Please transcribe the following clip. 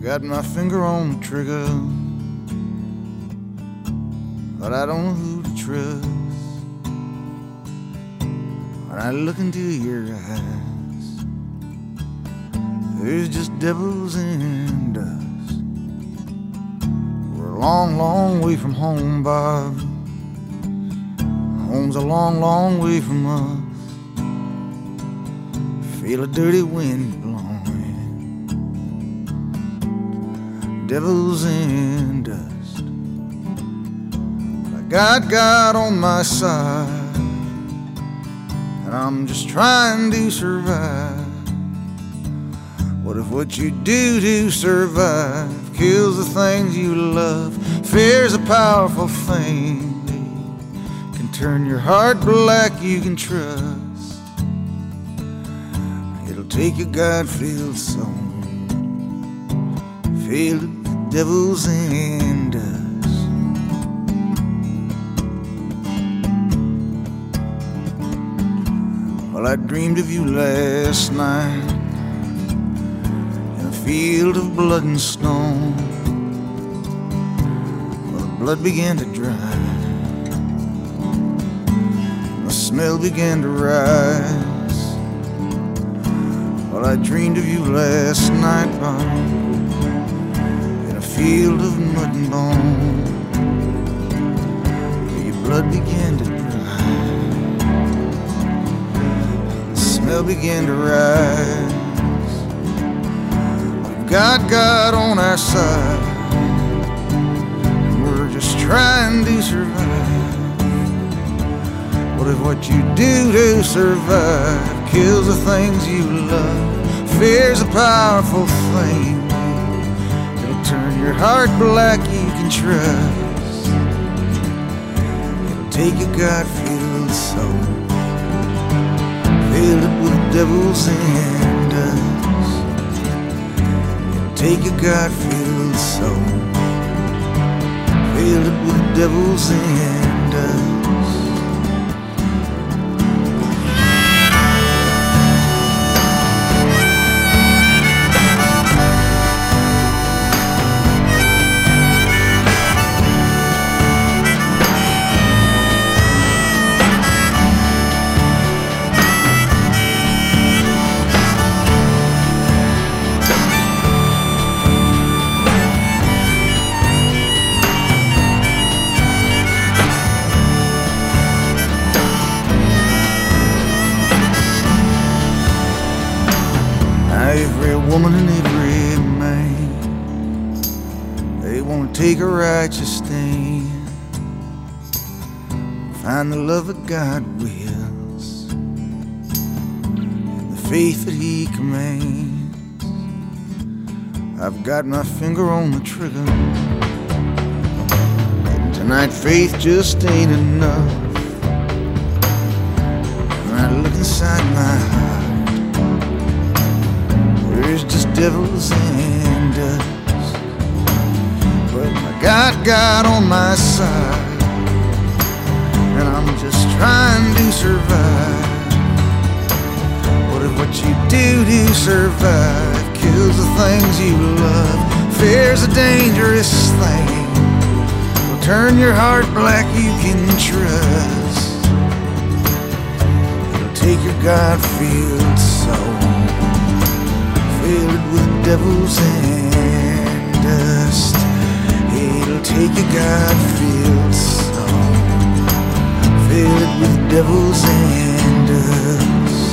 Got my finger on the trigger, but I don't know who to trust. When I look into your eyes, there's just devils and dust. We're a long, long way from home, Bob. Home's a long, long way from us. Feel a dirty wind blowing, devils and dust. But I got God on my side, and I'm just trying to survive. What if what you do to survive kills the things you love? Fear's a powerful thing, can turn your heart black, you can trust. It'll take a God-filled soul, filled with devils and dust. Well, I dreamed of you last night in a field of blood and stone. Well, the blood began to dry, the smell began to rise. Well, I dreamed of you last night, Bob, in a field of mud and bone. Your blood began to dry, the smell began to rise. We've got God on our side, and we're just trying to survive. What if what you do to survive kills the things you love? Fear's a powerful thing, it'll turn your heart black, you can trust. It'll take a God-filled soul, filled it with devils and dust. It'll take a God-filled soul, filled it with devils and dust. Every woman and every man, they want to take a righteous stand, find the love that God wills and the faith that He commands. I've got my finger on the trigger, and tonight faith just ain't enough. When I look inside my heart, there's just devils and dust. But I got God on my side, and I'm just trying to survive. What if what you do to survive kills the things you love? Fear's a dangerous thing, will turn your heart black, you can trust. It'll take your God-filled soul, filled with devils and dust. It'll take a God-filled soul, filled with devils and dust.